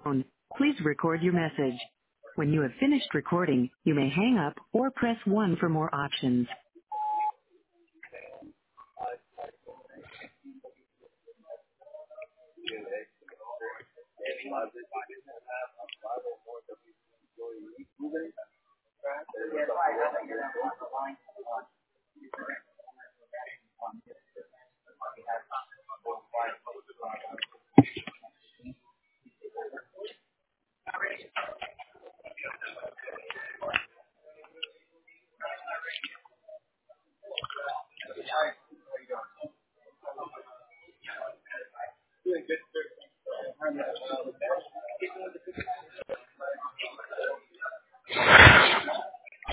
phone. Please record your message. When you have finished recording, you may hang up or press 1 for more options.